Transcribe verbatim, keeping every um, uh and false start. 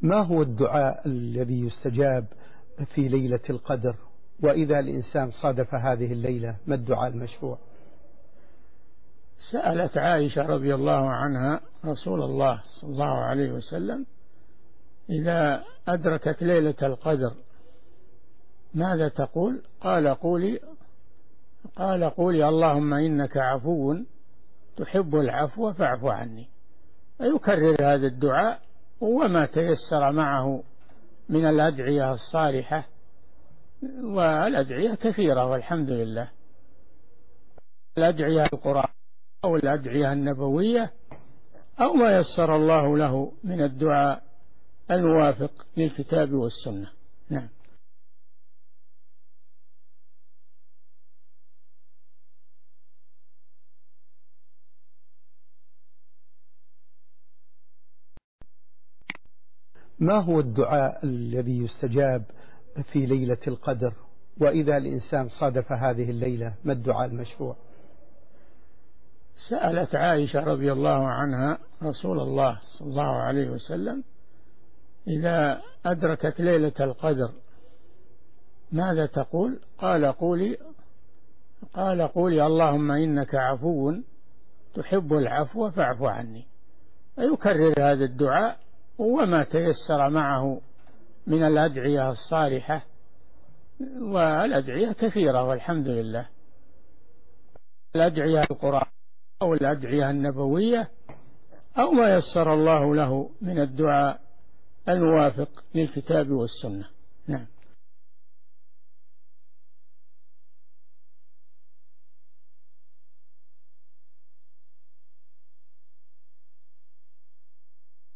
ما هو الدعاء الذي يستجاب في ليلة القدر؟ وإذا الإنسان صادف هذه الليلة ما الدعاء المشروع؟ سألت عائشة رضي الله عنها رسول الله صلى الله عليه وسلم إذا أدركت ليلة القدر ماذا تقول؟ قال قولي قال قولي اللهم إنك عفو تحب العفو فاعف عني. ويكرر هذا الدعاء وما تيسر معه من الأدعية الصالحة، والأدعية كثيرة والحمد لله، الأدعية القرآن أو الأدعية النبوية أو ما يسر الله له من الدعاء الموافق للكتاب والسنة. نعم. ما هو الدعاء الذي يستجاب في ليلة القدر؟ وإذا الإنسان صادف هذه الليلة ما الدعاء المشروع؟ سألت عائشة رضي الله عنها رسول الله صلى الله عليه وسلم إذا أدركت ليلة القدر ماذا تقول؟ قال قولي قال قولي اللهم إنك عفو تحب العفو فاعف عني. ويكرر هذا الدعاء وما تيسر معه من الأدعية الصالحة، والأدعية كثيرة والحمد لله، الأدعية القرآن أو الأدعية النبوية أو ما يسر الله له من الدعاء الموافق للكتاب والسنة. نعم.